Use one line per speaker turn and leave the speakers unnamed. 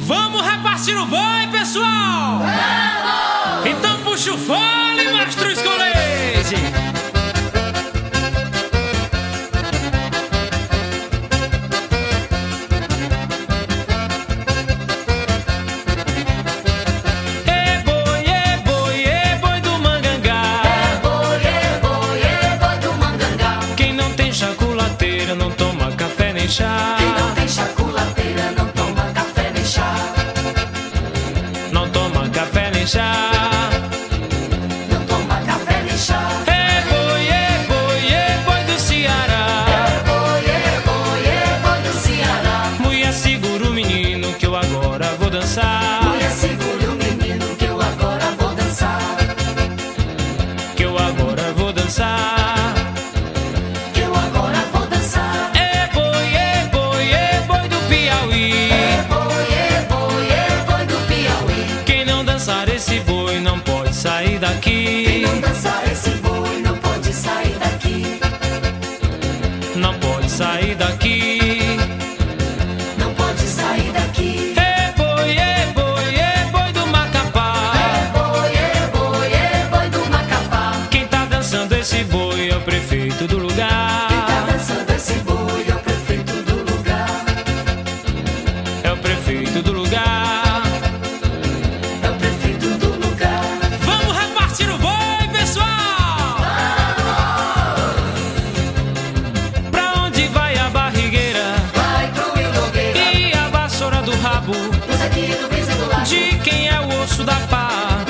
Vamos repartir o boi, pessoal! Vamos! Então puxa o fole, Mastro Escolete! É boi do Mangangá.
É boi do Mangangá.
Quem não tem chaculateira não toma café nem chá.
Quem não tem chaculateira não toma café nem chá.
Não toma café nem chá.
Não toma café nem chá.
É boi do Ceará.
É boi do Ceará.
Mulher, segura o menino que eu agora vou dançar.
Mulher, segure o menino que eu agora vou dançar.
Que eu agora vou dançar.
Que eu agora vou dançar.
É boi do Piauí.
É boi do Piauí.
Quem não dançar esse boi não pode sair
Quem
daqui.
não dançar esse boi não pode sair daqui.
Não pode sair daqui.
Não pode sair daqui.
É boi do Macapá.
É boi do Macapá.
Quem tá dançando esse boi é o prefeito do lugar.
Quem tá dançando esse boi é o prefeito do lugar.
É o prefeito do lugar.
É o prefeito do lugar.
Vamos repartir o boi, pessoal! Pra onde vai a barrigueira
Vai pro Rio Nogueira.
e a vassoura do rabo?
Usa aqui no brisa do lago.
De quem é o osso da pá?